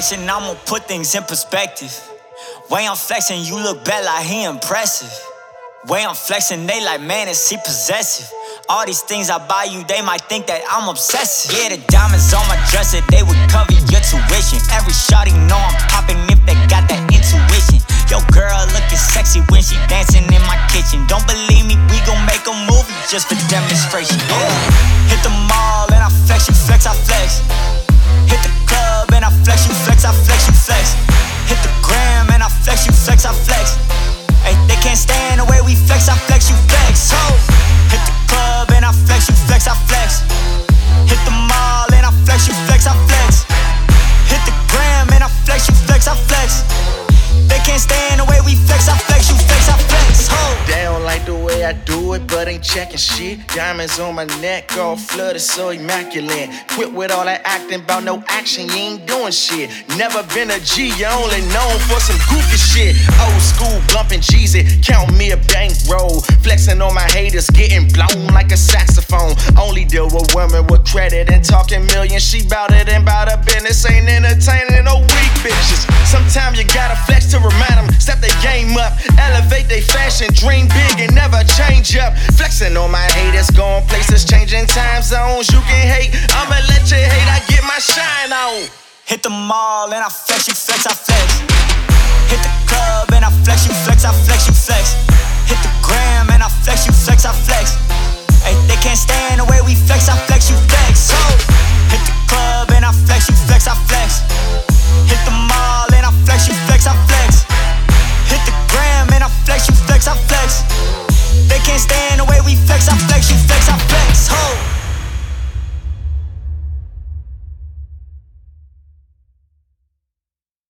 flexing, I'ma put things in perspective. Way I'm flexing, you look bad like he impressive. Way I'm flexing, they like, man, is he possessive? All these things I buy you, they might think that I'm obsessive. Yeah, the diamonds on my dresser, they would cover your tuition. Every shawty know I'm popping if they got that intuition. Yo, girl looking sexy when she dancing in my kitchen. Don't believe me, we gon' make a movie just for demonstration. Yeah. Hit the mall and I flex, you flex, I flex. Hit the club and I flex, you flex, I flex, you flex. Hit the gram and I flex, you flex, I flex. Ay, they can't stand the way we flex, I flex, you flex. So, hit the club and I flex, you flex, I flex. Hit the mall and I flex, you flex, I flex. Hit the gram and I flex, you flex, I flex. They can't stand the way we flex, I flex, you flex, I flex. Ho. They don't like the way I do it, but ain't checking shit. Diamonds on my neck, all flooded, so immaculate. Quit with all that acting about no action, you ain't doing shit. Never been a G, you only known for some goofy shit. Old school, bumping Jeezy, count me a bankroll. Flexing on my haters, getting blown like a saxophone. Only deal with women with credit and talking millions. She bout it and bout her business, ain't entertaining no weak bitches. Sometimes you gotta flex to remind them, step their game up, elevate their fashion, dream big and never change up. Flexing on my haters, going places, changing time zones. You can hate, I'ma let you hate, I get my shine on. Hit the mall and I flex, you flex, I flex. Hit the club and I flex, you flex, I flex, you flex. Hit the gram and I flex, you flex, I flex. Ay, they can't stand the way we flex, I flex.